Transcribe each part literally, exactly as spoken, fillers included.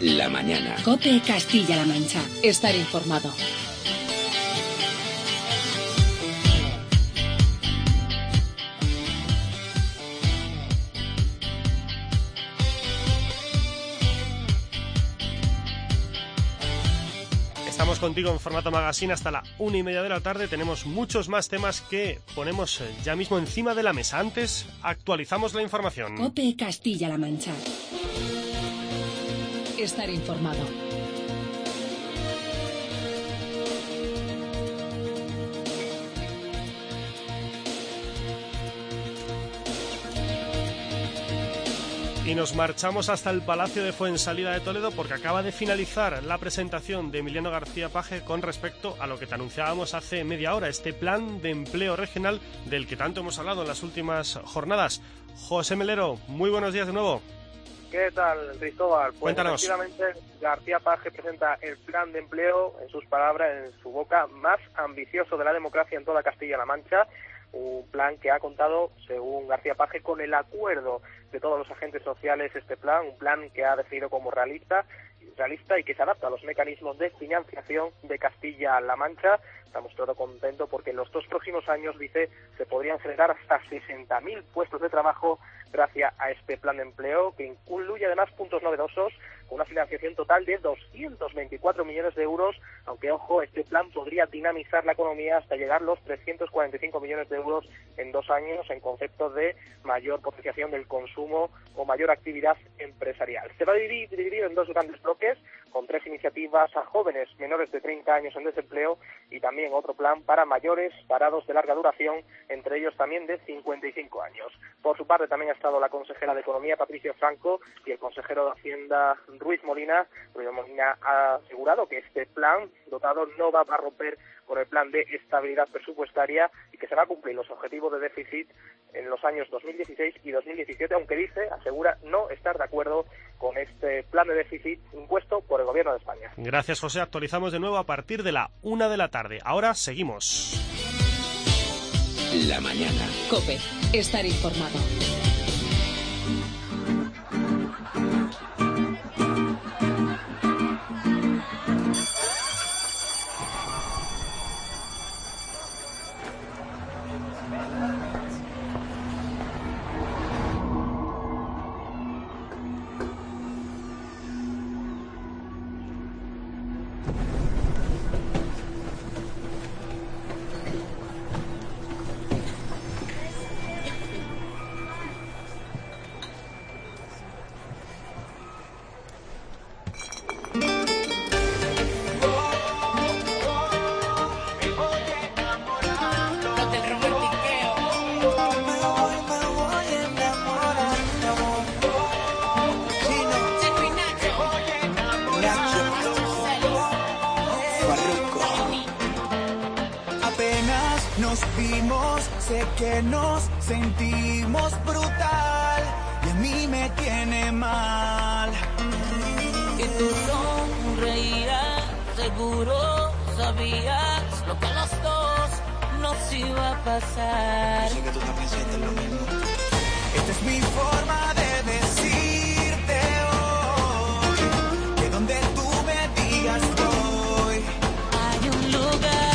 La mañana. COPE Castilla-La Mancha. Estar informado. Estamos contigo en formato magazine hasta la una y media de la tarde. Tenemos muchos más temas que ponemos ya mismo encima de la mesa. Antes, actualizamos la información. COPE Castilla-La Mancha. Estar informado. Y nos marchamos hasta el Palacio de Fuensalida de Toledo porque acaba de finalizar la presentación de Emiliano García Paje con respecto a lo que te anunciábamos hace media hora, este plan de empleo regional del que tanto hemos hablado en las últimas jornadas. José Melero, muy buenos días de nuevo. ¿Qué tal, Cristóbal? Pues Cuéntanos. Efectivamente, García Paje presenta el plan de empleo, en sus palabras, en su boca, más ambicioso de la democracia en toda Castilla-La Mancha. Un plan que ha contado, según García Paje, con el acuerdo de todos los agentes sociales. Este plan, un plan que ha definido como realista, realista y que se adapta a los mecanismos de financiación de Castilla-La Mancha. Estamos todos contentos porque en los dos próximos años, dice, se podrían generar hasta sesenta mil puestos de trabajo gracias a este plan de empleo, que incluye además puntos novedosos, con una financiación total de doscientos veinticuatro millones de euros, aunque, ojo, este plan podría dinamizar la economía hasta llegar a los trescientos cuarenta y cinco millones de euros en dos años, en conceptos de mayor potenciación del consumo o mayor actividad empresarial. Se va a dividir, dividir en dos grandes bloques, con tres iniciativas a jóvenes menores de treinta años en desempleo y también otro plan para mayores parados de larga duración, entre ellos también de cincuenta y cinco años. Por su parte también ha estado la consejera de Economía, Patricia Franco, y el consejero de Hacienda, Ruiz Molina. Ruiz Molina ha asegurado que este plan dotado no va a romper con el plan de estabilidad presupuestaria y que se va a cumplir los objetivos de déficit en los años dos mil dieciséis y dos mil diecisiete, aunque dice, asegura, no estar de acuerdo con este plan de déficit impuesto por el Gobierno de España. Gracias, José. Actualizamos de nuevo a partir de la una de la tarde. Ahora seguimos. La mañana. COPE. Estar informado. Sé que nos sentimos brutal y a mí me tiene mal. Y tú sonreías, seguro sabías lo que a los dos nos iba a pasar. Yo sé que tú también sientes lo mismo. Esta es mi forma de decirte hoy que donde tú me digas voy. Hay un lugar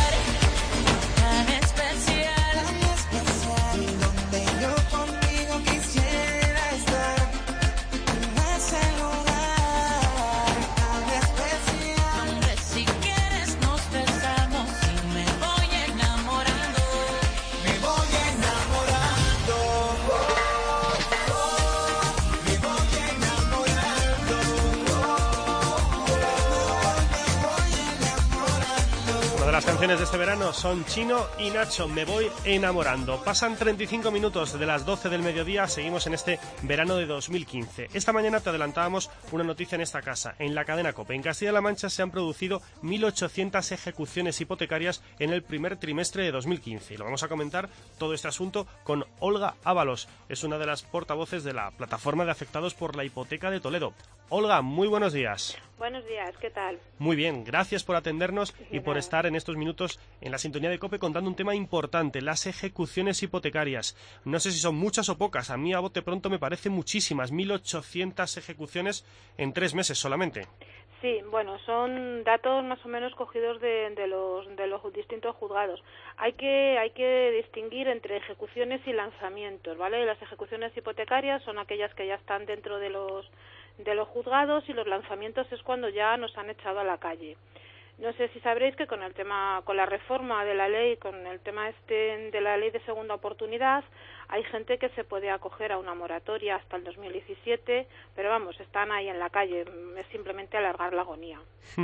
Las canciones de este verano son Chino y Nacho, Me voy enamorando. Pasan treinta y cinco minutos de las doce del mediodía, seguimos en este verano de dos mil quince. Esta mañana te adelantábamos una noticia en esta casa, en la cadena COPE. En Castilla-La Mancha se han producido mil ochocientas ejecuciones hipotecarias en el primer trimestre de dos mil quince. Y lo vamos a comentar todo este asunto con Olga Ábalos, es una de las portavoces de la plataforma de afectados por la hipoteca de Toledo. Olga, muy buenos días. Buenos días, ¿qué tal? Muy bien, gracias por atendernos y por estar en estos minutos en la sintonía de COPE contando un tema importante, las ejecuciones hipotecarias. No sé si son muchas o pocas, a mí a bote pronto me parecen muchísimas, mil ochocientas ejecuciones en tres meses solamente. Sí, bueno, son datos más o menos cogidos de, de los de los distintos juzgados. Hay que hay que distinguir entre ejecuciones y lanzamientos, ¿vale? Las ejecuciones hipotecarias son aquellas que ya están dentro de los de los juzgados y los lanzamientos es cuando ya nos han echado a la calle. No sé si sabréis que con el tema, con la reforma de la ley, con el tema este de la ley de segunda oportunidad, hay gente que se puede acoger a una moratoria hasta el dos mil diecisiete, pero vamos, están ahí en la calle, es simplemente alargar la agonía.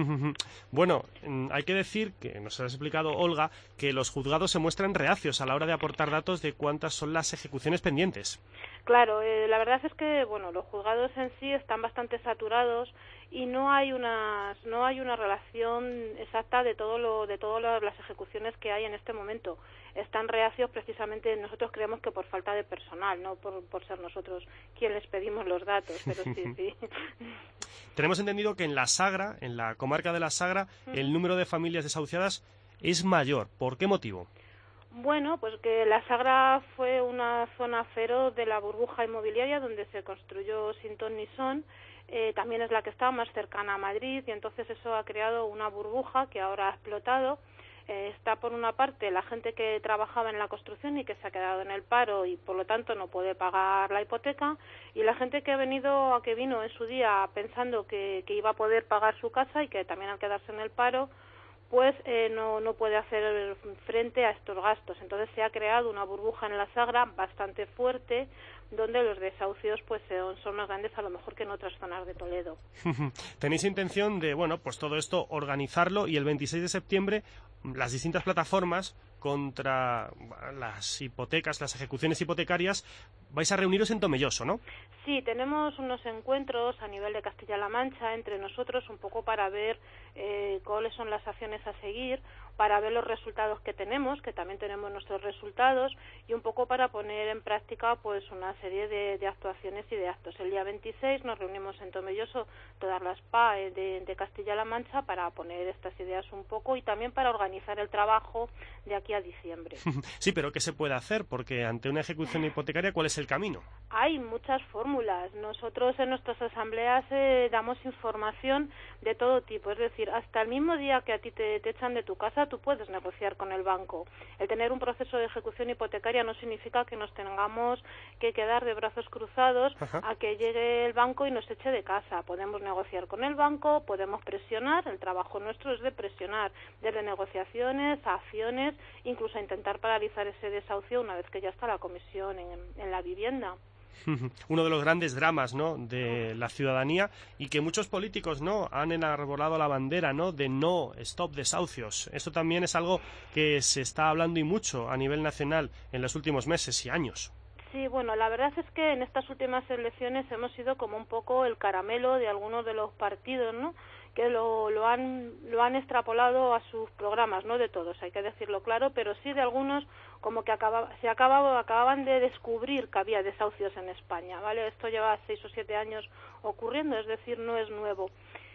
Bueno, hay que decir, que nos has explicado, Olga, que los juzgados se muestran reacios a la hora de aportar datos de cuántas son las ejecuciones pendientes. Claro, eh, la verdad es que bueno, los juzgados en sí están bastante saturados y no hay una no hay una relación exacta de todo lo de todas las ejecuciones que hay en este momento. Están reacios precisamente, nosotros creemos que por falta de personal, no por, por ser nosotros quien les pedimos los datos, pero sí, sí. Tenemos entendido que en la Sagra, en la comarca de la Sagra, el número de familias desahuciadas es mayor. ¿Por qué motivo? Bueno, pues que la Sagra fue una zona cero de la burbuja inmobiliaria donde se construyó sin ton ni son. Eh, también es la que está más cercana a Madrid y entonces eso ha creado una burbuja que ahora ha explotado. Eh, está por una parte la gente que trabajaba en la construcción y que se ha quedado en el paro y por lo tanto no puede pagar la hipoteca, y la gente que ha venido a que vino en su día pensando que, que iba a poder pagar su casa y que también al quedarse en el paro pues eh, no, no puede hacer frente a estos gastos. Entonces se ha creado una burbuja en la Sagra bastante fuerte, donde los desahucios pues son, son más grandes a lo mejor que en otras zonas de Toledo. ¿Tenéis intención de, bueno, pues todo esto organizarlo y el veintiséis de septiembre las distintas plataformas contra las hipotecas, las ejecuciones hipotecarias, vais a reuniros en Tomelloso, ¿no? Sí, tenemos unos encuentros a nivel de Castilla-La Mancha entre nosotros un poco para ver eh, cuáles son las acciones a seguir, para ver los resultados que tenemos, que también tenemos nuestros resultados, y un poco para poner en práctica pues una serie de, de actuaciones y de actos. El día veintiséis nos reunimos en Tomelloso todas las P A E de, de Castilla-La Mancha para poner estas ideas un poco y también para organizar el trabajo de aquí a diciembre. Sí, pero ¿qué se puede hacer? Porque ante una ejecución hipotecaria, ¿cuál es el camino? Hay muchas fórmulas. Nosotros en nuestras asambleas eh, damos información de todo tipo. Es decir, hasta el mismo día que a ti te, te echan de tu casa, tú puedes negociar con el banco. El tener un proceso de ejecución hipotecaria no significa que nos tengamos que quedar de brazos cruzados Ajá. a que llegue el banco y nos eche de casa. Podemos negociar con el banco, podemos presionar. El trabajo nuestro es de presionar, desde negociaciones a acciones, incluso a intentar paralizar ese desahucio una vez que ya está la comisión en, en la vivienda. Uno de los grandes dramas, ¿no?, de la ciudadanía, y que muchos políticos, ¿no?, han enarbolado la bandera, ¿no?, de no stop desahucios. Esto también es algo que se está hablando y mucho a nivel nacional en los últimos meses y años. Sí, bueno, la verdad es que en estas últimas elecciones hemos sido como un poco el caramelo de algunos de los partidos, ¿no?, que lo, lo han lo han extrapolado a sus programas, no de todos, hay que decirlo claro, pero sí de algunos como que acaba, se acababa, acababan de descubrir que había desahucios en España, ¿vale? Esto lleva seis o siete años ocurriendo, es decir, no es nuevo.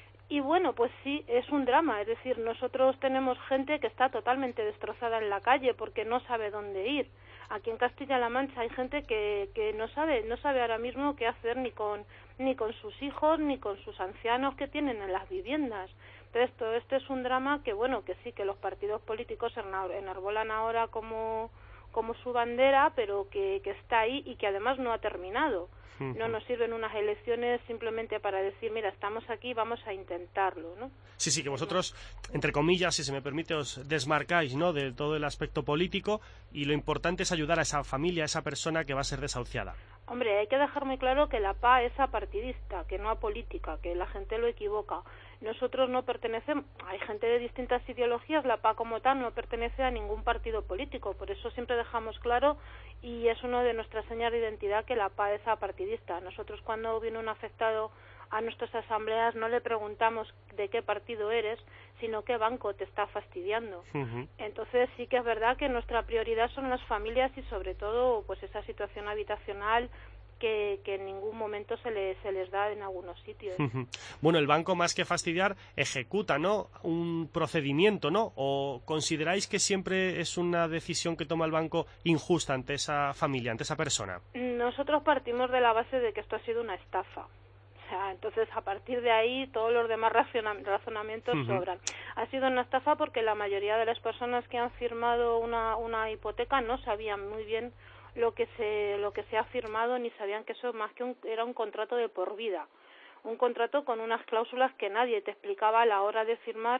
Y bueno, pues sí, es un drama, es decir, nosotros tenemos gente que está totalmente destrozada en la calle porque no sabe dónde ir. Aquí en Castilla-La Mancha hay gente que, que no sabe no sabe ahora mismo qué hacer ni con ni con sus hijos ni con sus ancianos que tienen en las viviendas. Entonces, todo esto es un drama que, bueno, que sí, que los partidos políticos enarbolan ahora como, como su bandera, pero que, que está ahí y que además no ha terminado. No nos sirven unas elecciones simplemente para decir, mira, estamos aquí, vamos a intentarlo, ¿no? Sí, sí, que vosotros, entre comillas, si se me permite, os desmarcáis, ¿no?, de todo el aspecto político, y lo importante es ayudar a esa familia, a esa persona que va a ser desahuciada. Hombre, hay que dejar muy claro que la P A es apartidista, que no apolítica, que la gente lo equivoca. Nosotros no pertenecemos, hay gente de distintas ideologías, la P A como tal no pertenece a ningún partido político, por eso siempre dejamos claro, y es uno de nuestras señas de identidad, que la P A es apartidista. Nosotros cuando viene un afectado a nuestras asambleas no le preguntamos de qué partido eres, sino qué banco te está fastidiando. Uh-huh. Entonces sí que es verdad que nuestra prioridad son las familias y sobre todo pues esa situación habitacional que, que en ningún momento se les, se les da en algunos sitios. Bueno, el banco, más que fastidiar, ejecuta, ¿no?, un procedimiento, ¿no? ¿O consideráis que siempre es una decisión que toma el banco injusta ante esa familia, ante esa persona? Nosotros partimos de la base de que esto ha sido una estafa. O sea, entonces, a partir de ahí, todos los demás razonamientos uh-huh. sobran. Ha sido una estafa porque la mayoría de las personas que han firmado una, una hipoteca no sabían muy bien lo que se lo que se ha firmado, ni sabían que eso más que un, era un contrato de por vida, un contrato con unas cláusulas que nadie te explicaba a la hora de firmar.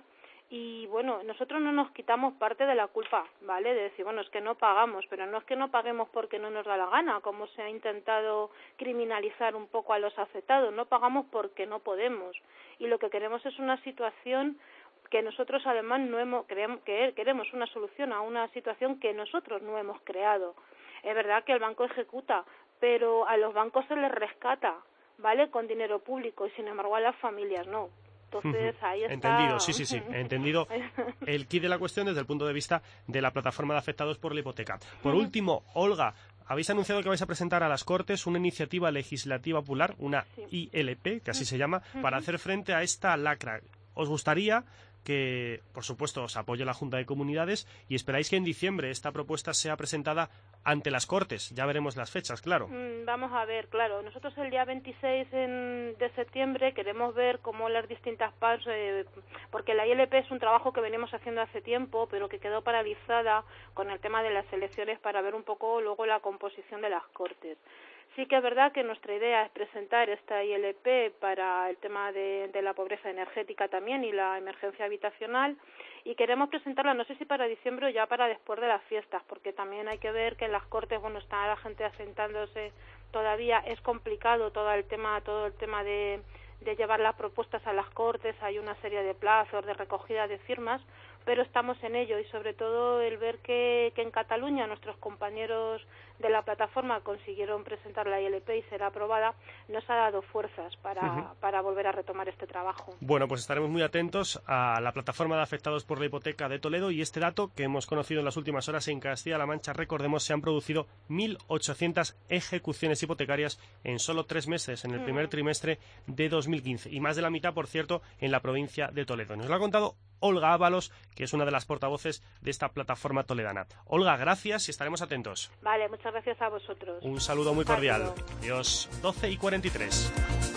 Y bueno, nosotros no nos quitamos parte de la culpa, ¿vale? De decir, bueno, es que no pagamos, pero no es que no paguemos porque no nos da la gana, como se ha intentado criminalizar un poco a los afectados, no pagamos porque no podemos. Y lo que queremos es una situación que nosotros además no hemos creemos, que queremos una solución a una situación que nosotros no hemos creado. Es verdad que el banco ejecuta, pero a los bancos se les rescata, ¿vale?, con dinero público, y sin embargo a las familias no. Entonces, ahí está. Entendido, sí, sí, sí, entendido el quid de la cuestión desde el punto de vista de la plataforma de afectados por la hipoteca. Por uh-huh. último, Olga, habéis anunciado que vais a presentar a las Cortes una iniciativa legislativa popular, una sí. I L P, que así uh-huh. se llama, uh-huh. para hacer frente a esta lacra. ¿Os gustaría que, por supuesto, os apoye la Junta de Comunidades y esperáis que en diciembre esta propuesta sea presentada ante las Cortes? Ya veremos las fechas, claro. Mm, vamos a ver, claro. Nosotros el día veintiséis en, de septiembre queremos ver cómo las distintas partes, eh, porque la I L P es un trabajo que venimos haciendo hace tiempo, pero que quedó paralizada con el tema de las elecciones para ver un poco luego la composición de las Cortes. Sí que es verdad que nuestra idea es presentar esta I L P para el tema de, de la pobreza energética también y la emergencia habitacional, y queremos presentarla, no sé si para diciembre o ya para después de las fiestas, porque también hay que ver que en las Cortes, bueno, está la gente asentándose todavía, es complicado todo el tema, todo el tema de, de llevar las propuestas a las Cortes, hay una serie de plazos de recogida de firmas, pero estamos en ello, y sobre todo el ver que, que en Cataluña nuestros compañeros de la plataforma consiguieron presentar la I L P y ser aprobada, nos ha dado fuerzas para, uh-huh. para volver a retomar este trabajo. Bueno, pues estaremos muy atentos a la plataforma de afectados por la hipoteca de Toledo, y este dato que hemos conocido en las últimas horas: en Castilla-La Mancha, recordemos, se han producido mil ochocientas ejecuciones hipotecarias en solo tres meses, en el primer uh-huh. trimestre de dos mil quince, y más de la mitad, por cierto, en la provincia de Toledo. Nos lo ha contado Olga Ábalos, que es una de las portavoces de esta plataforma toledana. Olga, gracias y estaremos atentos. Vale, muchas gracias a vosotros. Un saludo muy cordial. Adiós. doce y cuarenta y tres.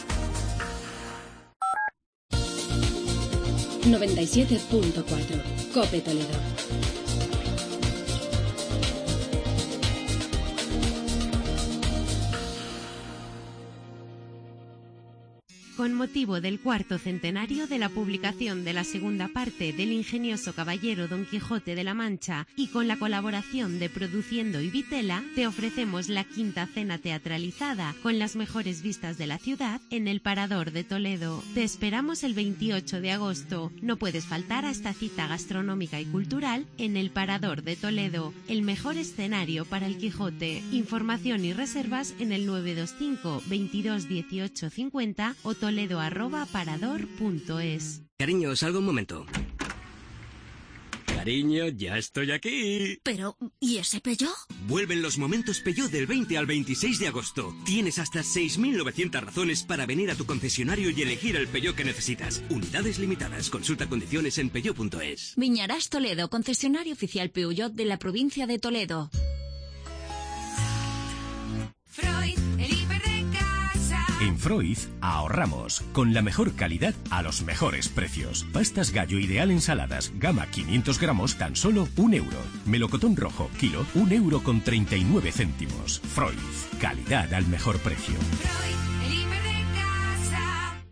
noventa y siete punto cuatro COPE Toledo. Con motivo del cuarto centenario de la publicación de la segunda parte del ingenioso caballero Don Quijote de la Mancha y con la colaboración de Produciendo y Vitela, te ofrecemos la quinta cena teatralizada con las mejores vistas de la ciudad en el Parador de Toledo. Te esperamos el veintiocho de agosto. No puedes faltar a esta cita gastronómica y cultural en el Parador de Toledo, el mejor escenario para el Quijote. Información y reservas en el nueve dos cinco, veintidós, dieciocho, cincuenta o toledo arroba parador punto es. Cariño, salgo un momento. Cariño, ya estoy aquí. Pero, ¿y ese Peugeot? Vuelven los momentos Peugeot del veinte al veintiséis de agosto. Tienes hasta seis mil novecientas razones para venir a tu concesionario y elegir el Peugeot que necesitas. Unidades limitadas. Consulta condiciones en peugeot punto es. Viñarás Toledo, concesionario oficial Peugeot de la provincia de Toledo. Freud, el hiper de casa. En Freud ahorramos con la mejor calidad a los mejores precios. Pastas gallo ideal ensaladas, gama quinientos gramos, tan solo un euro. Melocotón rojo, kilo, un euro con treinta y nueve céntimos. Freud, calidad al mejor precio. Freud, el hiper de casa.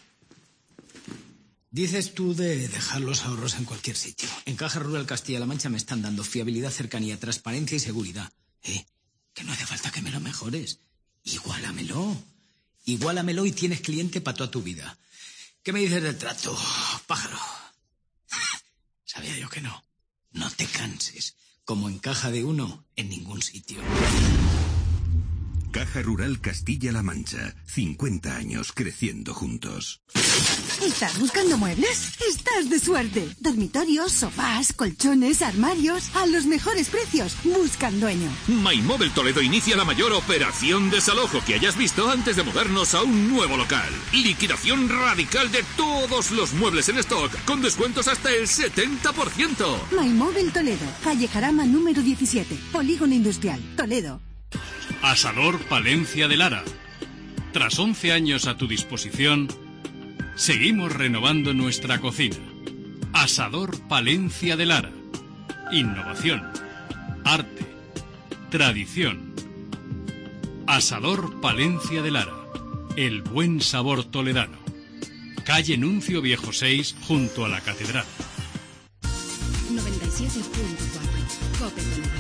Dices tú de dejar los ahorros en cualquier sitio. En Caja Rural Castilla-La Mancha me están dando fiabilidad, cercanía, transparencia y seguridad. ¿Eh? Que no hace falta que me lo mejores. Igualamelo. Igualamelo y tienes cliente para toda tu vida. ¿Qué me dices del trato, pájaro? Sabía yo que no. No te canses. Como en Caja de Uno, en ningún sitio. Caja Rural Castilla-La Mancha. cincuenta años creciendo juntos. ¿Estás buscando muebles? Estás de suerte. Dormitorios, sofás, colchones, armarios, a los mejores precios. Buscan dueño. MyMóvil Toledo inicia la mayor operación desalojo que hayas visto antes de mudarnos a un nuevo local. Liquidación radical de todos los muebles en stock, con descuentos hasta el setenta por ciento. MyMóvil Toledo, calle Jarama número diecisiete, Polígono Industrial, Toledo. Asador Palencia de Lara. Tras once años a tu disposición, seguimos renovando nuestra cocina. Asador Palencia de Lara. Innovación, arte, tradición. Asador Palencia de Lara. El buen sabor toledano. Calle Nuncio Viejo seis, junto a la Catedral. noventa y siete punto cuatro. Cope Toledo.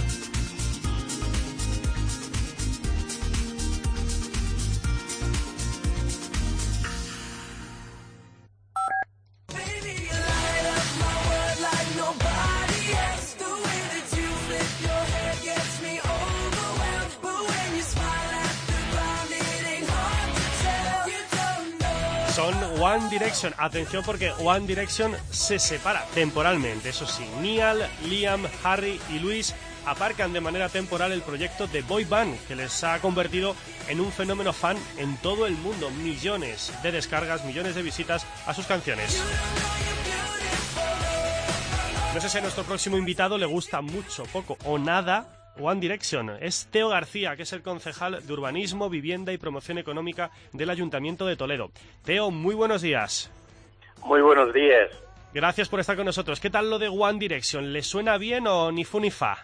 Son One Direction. Atención porque One Direction se separa temporalmente. Eso sí, Niall, Liam, Harry y Luis aparcan de manera temporal el proyecto de boy band, que les ha convertido en un fenómeno fan en todo el mundo. Millones de descargas, millones de visitas a sus canciones. No sé si a nuestro próximo invitado le gusta mucho, poco o nada One Direction. Es Teo García, que es el concejal de Urbanismo, Vivienda y Promoción Económica del Ayuntamiento de Toledo. Teo, muy buenos días. Muy buenos días. Gracias por estar con nosotros. ¿Qué tal lo de One Direction? ¿Le suena bien o ni fu ni fa?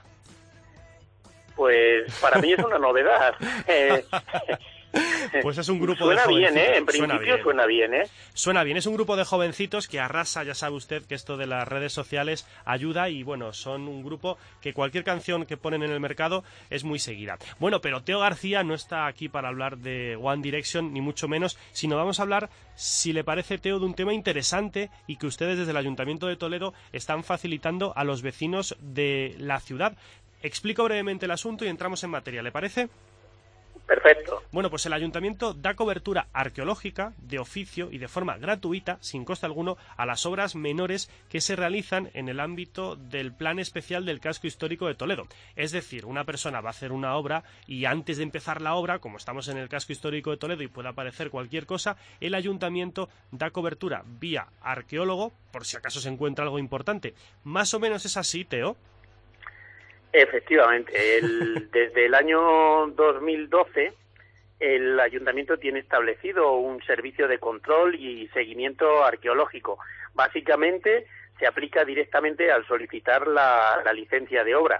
Pues para mí es una novedad. Eh, Pues es un grupo suena de jovencitos. Bien, ¿eh? En principio suena bien. suena bien, ¿eh? Suena bien, es un grupo de jovencitos que arrasa, ya sabe usted que esto de las redes sociales ayuda y bueno, son un grupo que cualquier canción que ponen en el mercado es muy seguida. Bueno, pero Teo García no está aquí para hablar de One Direction, ni mucho menos, sino vamos a hablar, si le parece, Teo, de un tema interesante y que ustedes desde el Ayuntamiento de Toledo están facilitando a los vecinos de la ciudad. Explico brevemente el asunto y entramos en materia, ¿le parece? Perfecto. Bueno, pues el Ayuntamiento da cobertura arqueológica de oficio y de forma gratuita, sin coste alguno, a las obras menores que se realizan en el ámbito del Plan Especial del Casco Histórico de Toledo. Es decir, una persona va a hacer una obra y antes de empezar la obra, como estamos en el Casco Histórico de Toledo y puede aparecer cualquier cosa, el Ayuntamiento da cobertura vía arqueólogo, por si acaso se encuentra algo importante. Más o menos es así, Teo. Efectivamente, el, desde el año dos mil doce el Ayuntamiento tiene establecido un servicio de control y seguimiento arqueológico. Básicamente se aplica directamente al solicitar la, la licencia de obra.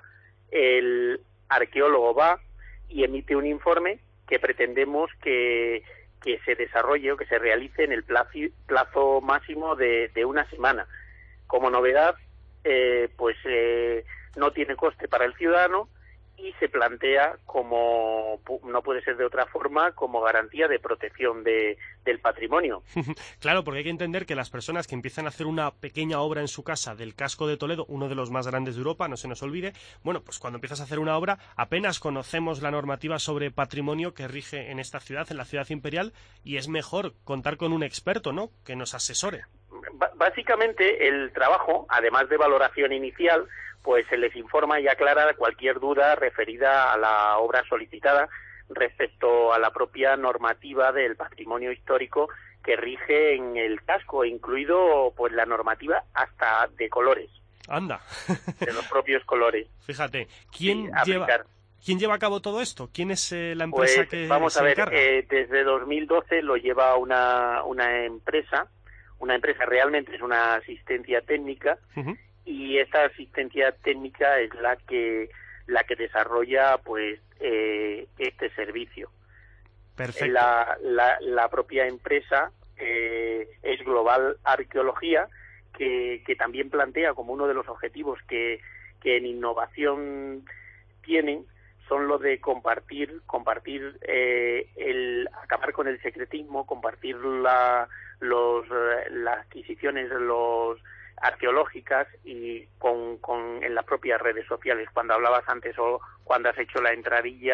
El arqueólogo va y emite un informe que pretendemos que, que se desarrolle o que se realice en el plazo, plazo máximo de, de una semana. Como novedad, eh, pues... Eh, no tiene coste para el ciudadano y se plantea como, no puede ser de otra forma, como garantía de protección de, del patrimonio. Claro, porque hay que entender que las personas que empiezan a hacer una pequeña obra en su casa del casco de Toledo, uno de los más grandes de Europa, no se nos olvide, bueno, pues cuando empiezas a hacer una obra apenas conocemos la normativa sobre patrimonio que rige en esta ciudad, en la ciudad imperial, y es mejor contar con un experto, ¿no?, que nos asesore. B- básicamente el trabajo, además de valoración inicial, pues se les informa y aclara cualquier duda referida a la obra solicitada respecto a la propia normativa del patrimonio histórico que rige en el casco, incluido pues la normativa hasta de colores. Anda. De los propios colores. Fíjate, ¿quién sí, lleva quién lleva a cabo todo esto? ¿Quién es eh, la empresa pues, que vamos se a ver, encarga? Eh, desde dos mil doce lo lleva una una empresa, una empresa realmente es una asistencia técnica. Uh-huh. Y esta asistencia técnica es la que la que desarrolla pues eh, este servicio. Perfecto. La, la, la propia empresa eh, es Global Arqueología, que, que también plantea como uno de los objetivos que, que en innovación tienen son los de compartir compartir eh, el acabar con el secretismo, compartir la, los las adquisiciones, los arqueológicas y con, con en las propias redes sociales. Cuando hablabas antes o cuando has hecho la entradilla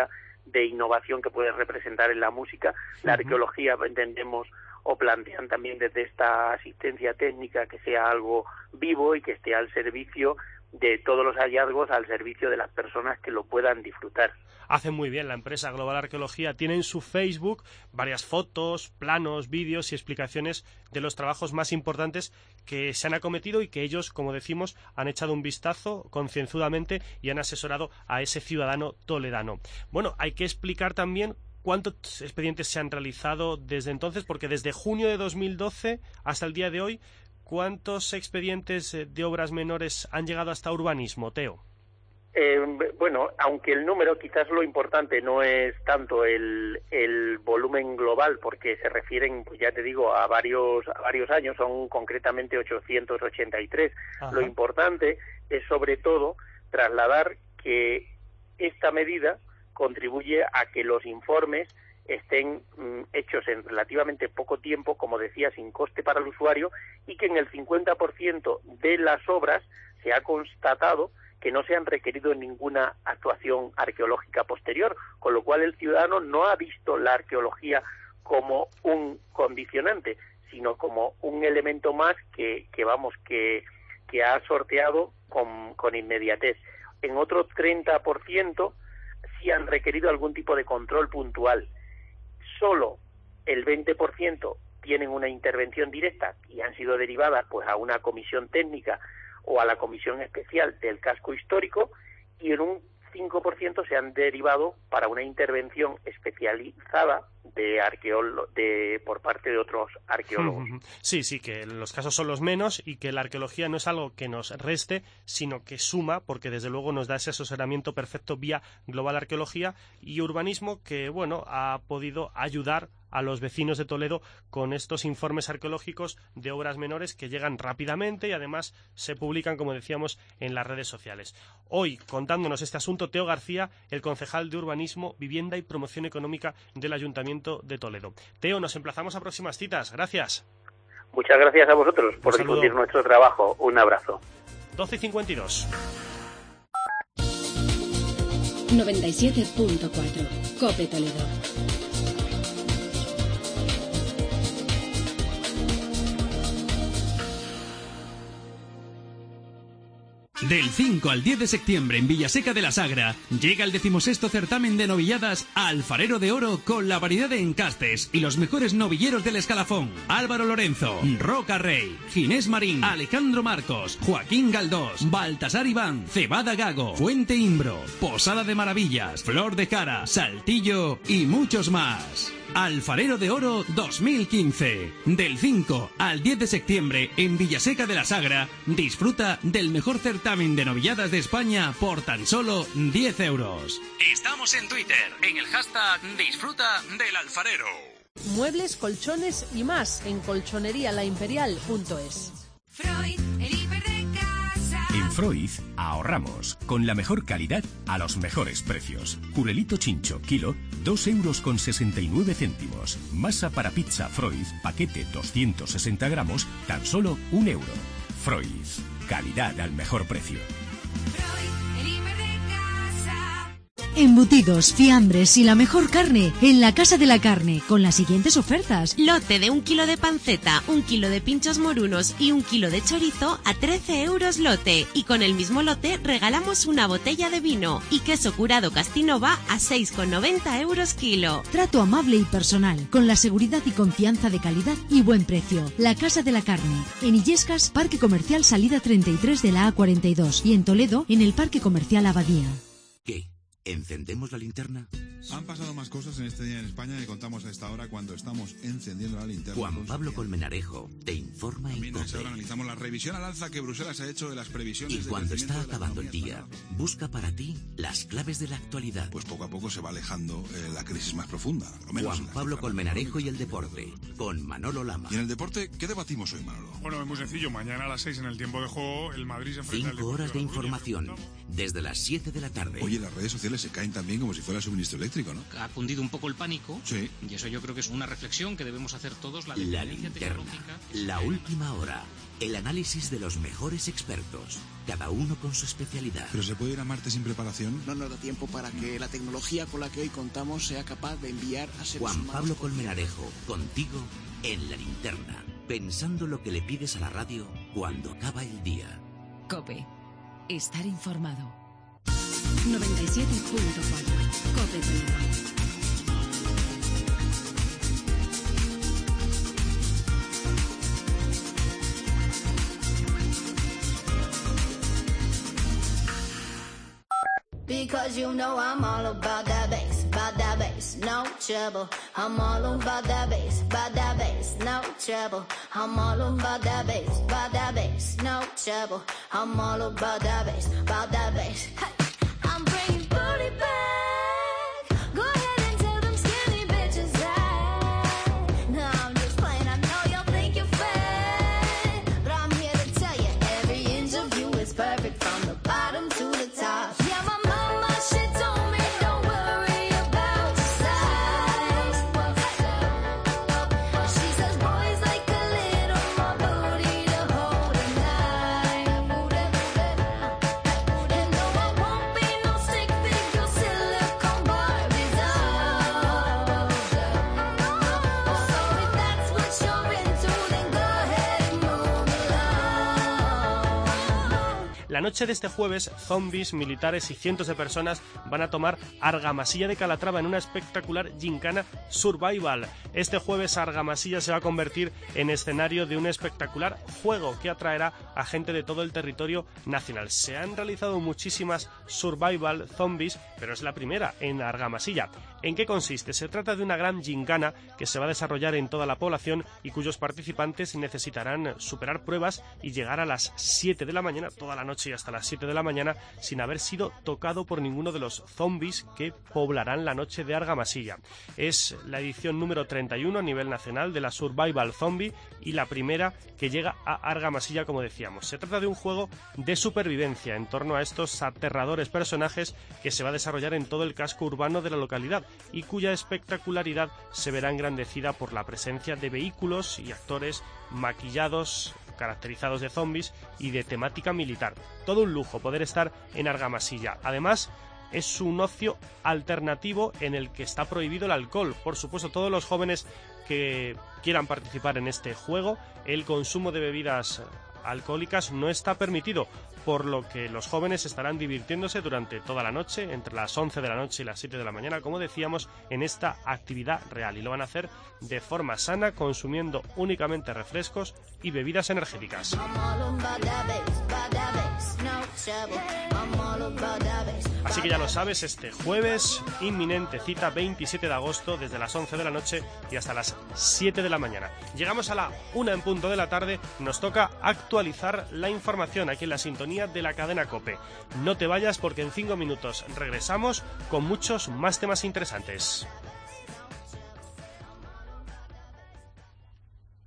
de innovación que puede representar en la música. La arqueología, entendemos, o plantean también desde esta asistencia técnica que sea algo vivo y que esté al servicio de todos los hallazgos, al servicio de las personas que lo puedan disfrutar. Hacen muy bien la empresa Global Arqueología. Tiene en su Facebook varias fotos, planos, vídeos y explicaciones de los trabajos más importantes que se han acometido y que ellos, como decimos, han echado un vistazo concienzudamente y han asesorado a ese ciudadano toledano. Bueno, hay que explicar también cuántos expedientes se han realizado desde entonces, porque desde junio de dos mil doce hasta el día de hoy, ¿cuántos expedientes de obras menores han llegado hasta urbanismo, Teo? Eh, bueno, aunque el número, quizás lo importante no es tanto el, el volumen global, porque se refieren, pues ya te digo, a varios a varios años, son concretamente ochocientos ochenta y tres. Ajá. Lo importante es sobre todo trasladar que esta medida contribuye a que los informes estén mm, hechos en relativamente poco tiempo, como decía, sin coste para el usuario, y que en el cincuenta por ciento de las obras se ha constatado que no se han requerido ninguna actuación arqueológica posterior, con lo cual el ciudadano no ha visto la arqueología como un condicionante, sino como un elemento más que, que vamos, que, que ha sorteado con, con inmediatez. En otro treinta por ciento sí han requerido algún tipo de control puntual. Solo el veinte por ciento tienen una intervención directa y han sido derivadas pues a una comisión técnica o a la comisión especial del casco histórico, y en un cinco por ciento se han derivado para una intervención especializada de arqueólogo, de por parte de otros arqueólogos. Sí, sí, que los casos son los menos y que la arqueología no es algo que nos reste, sino que suma, porque desde luego nos da ese asesoramiento perfecto vía Global Arqueología y Urbanismo, que bueno, ha podido ayudar a los vecinos de Toledo con estos informes arqueológicos de obras menores que llegan rápidamente y además se publican, como decíamos, en las redes sociales. Hoy, contándonos este asunto, Teo García, el concejal de Urbanismo, Vivienda y Promoción Económica del Ayuntamiento de Toledo. Teo, nos emplazamos a próximas citas. Gracias. Muchas gracias a vosotros por difundir nuestro trabajo. Un abrazo. doce y cincuenta y dos. noventa y siete punto cuatro. COPE Toledo. Del cinco al diez de septiembre en Villaseca de la Sagra llega el decimosexto certamen de novilladas Alfarero de Oro, con la variedad de encastes y los mejores novilleros del escalafón: Álvaro Lorenzo, Roca Rey, Ginés Marín, Alejandro Marcos, Joaquín Galdós, Baltasar Iván, Cebada Gago, Fuente Imbro, Posada de Maravillas, Flor de Cara, Saltillo y muchos más. Alfarero de Oro dos mil quince. Del cinco al diez de septiembre en Villaseca de la Sagra, disfruta del mejor certamen de novilladas de España por tan solo diez euros. Estamos en Twitter, en el hashtag Disfruta del Alfarero. Muebles, colchones y más en colchonería la imperial punto es. Freud, el hiper de casa. En Freud ahorramos con la mejor calidad a los mejores precios. Curelito chincho, kilo, dos euros con sesenta y nueve céntimos. Masa para pizza Freud, paquete doscientos sesenta gramos, tan solo un euro. Freud, calidad al mejor precio. Freud, el hiper de casa. Embutidos, fiambres y la mejor carne en la Casa de la Carne, con las siguientes ofertas. Lote de un kilo de panceta, un kilo de pinchos morunos y un kilo de chorizo a trece euros lote. Y con el mismo lote regalamos una botella de vino. Y queso curado Castinova a seis con noventa euros kilo. Trato amable y personal, con la seguridad y confianza de calidad y buen precio. La Casa de la Carne, en Illescas, Parque Comercial Salida treinta y tres de la A cuarenta y dos, y en Toledo, en el Parque Comercial Abadía. ¿Qué? ¿Encendemos la linterna? Han pasado más cosas en este día en España que contamos a esta hora cuando estamos encendiendo la linterna. Juan Pablo Colmenarejo te informa en También a esta hora analizamos la revisión al alza que Bruselas ha hecho de las previsiones. Y cuando está acabando el día, busca para ti las claves de la actualidad. Pues poco a poco se va alejando eh, la crisis más profunda. Al menos Juan Pablo Colmenarejo y el deporte, con Manolo Lama. ¿Y en el deporte qué debatimos hoy, Manolo? Bueno, es muy sencillo. Mañana a las seis en el tiempo de juego el Madrid se enfrenta al Cinco horas de información, desde las siete de la tarde. Oye, las redes sociales cables se caen también como si fuera suministro eléctrico, ¿no? Ha cundido un poco el pánico. Sí. Y eso yo creo que es una reflexión que debemos hacer todos. La, la linterna, la última hora, el análisis de los mejores expertos, cada uno con su especialidad. ¿Pero se puede ir a Marte sin preparación? No nos da tiempo para que la tecnología con la que hoy contamos sea capaz de enviar a seres Juan humanos. Pablo Colmenarejo, contigo en la linterna, pensando lo que le pides a la radio cuando acaba el día. COPE. Estar informado. noventa y siete punto cuatro. COPE Toledo. Because you know I'm all about that bass, about that bass, no trouble. I'm all about that bass, about that bass, no trouble. I'm all about that bass, about that bass, no trouble. I'm all about that bass, about that bass. Hey, I'm bringing booty back. Go ahead and tell them skinny bitches that. No, I'm just playing. I know y'all think you're fat, but I'm here to tell you every inch of you is perfect from the bottom to the top. Yeah, my La noche de este jueves, zombies, militares y cientos de personas van a tomar Argamasilla de Calatrava en una espectacular gincana survival. Este jueves Argamasilla se va a convertir en escenario de un espectacular juego que atraerá a gente de todo el territorio nacional. Se han realizado muchísimas survival zombies, pero es la primera en Argamasilla. ¿En qué consiste? Se trata de una gran gincana que se va a desarrollar en toda la población y cuyos participantes necesitarán superar pruebas y llegar a las siete de la mañana, toda la noche y hasta las siete de la mañana, sin haber sido tocado por ninguno de los zombies que poblarán la noche de Argamasilla. Es la edición número treinta y uno a nivel nacional de la Survival Zombie y la primera que llega a Argamasilla, como decíamos. Se trata de un juego de supervivencia en torno a estos aterradores personajes que se va a desarrollar en todo el casco urbano de la localidad y cuya espectacularidad se verá engrandecida por la presencia de vehículos y actores maquillados, caracterizados de zombies y de temática militar. Todo un lujo poder estar en Argamasilla. Además, es un ocio alternativo en el que está prohibido el alcohol. Por supuesto, todos los jóvenes que quieran participar en este juego, el consumo de bebidas alcohólicas no está permitido, por lo que los jóvenes estarán divirtiéndose durante toda la noche, entre las once de la noche y las siete de la mañana, como decíamos, en esta actividad real. Y lo van a hacer de forma sana, consumiendo únicamente refrescos y bebidas energéticas. Así que ya lo sabes, este jueves, inminente cita, veintisiete de agosto, desde las once de la noche y hasta las siete de la mañana. Llegamos a la una en punto de la tarde, nos toca actualizar la información aquí en la sintonía de la cadena COPE. No te vayas porque en cinco minutos regresamos con muchos más temas interesantes.